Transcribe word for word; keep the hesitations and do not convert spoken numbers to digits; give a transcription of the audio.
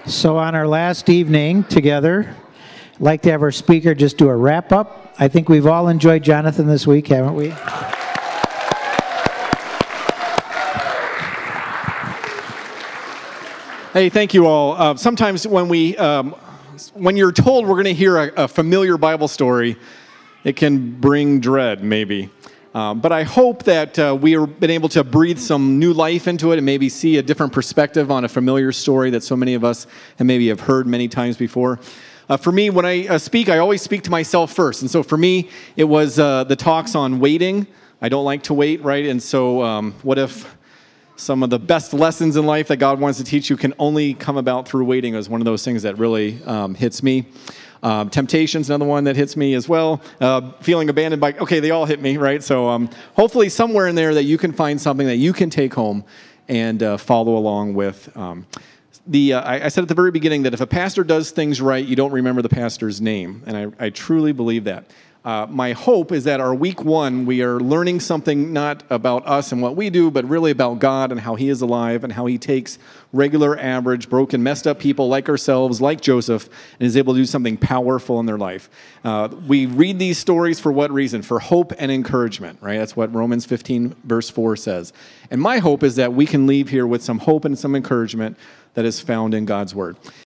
So on our last evening together, I'd like to have our speaker just do a wrap-up. I think we've all enjoyed Jonathan this week, haven't we? Hey, thank you all. Uh, sometimes when we, um, when you're told we're going to hear a, a familiar Bible story, it can bring dread, maybe. Um, but I hope that uh, we have been able to breathe some new life into it and maybe see a different perspective on a familiar story that so many of us have maybe have heard many times before. Uh, for me, when I uh, speak, I always speak to myself first. And so for me, it was uh, the talks on waiting. I don't like to wait, right? And so um, what if some of the best lessons in life that God wants to teach you can only come about through waiting? Is one of those things that really um, hits me. Um, Temptation's another one that hits me as well. Uh, feeling abandoned by, okay, they all hit me, right? So um, hopefully somewhere in there that you can find something that you can take home and uh, follow along with. Um, the uh, I, I said at the very beginning that if a pastor does things right, you don't remember the pastor's name. And I, I truly believe that. Uh, my hope is that our week one, we are learning something not about us and what we do, but really about God and how he is alive and how he takes regular, average, broken, messed up people like ourselves, like Joseph, and is able to do something powerful in their life. Uh, we read these stories for what reason? For hope and encouragement, right? That's what Romans fifteen verse four says. And my hope is that we can leave here with some hope and some encouragement that is found in God's word.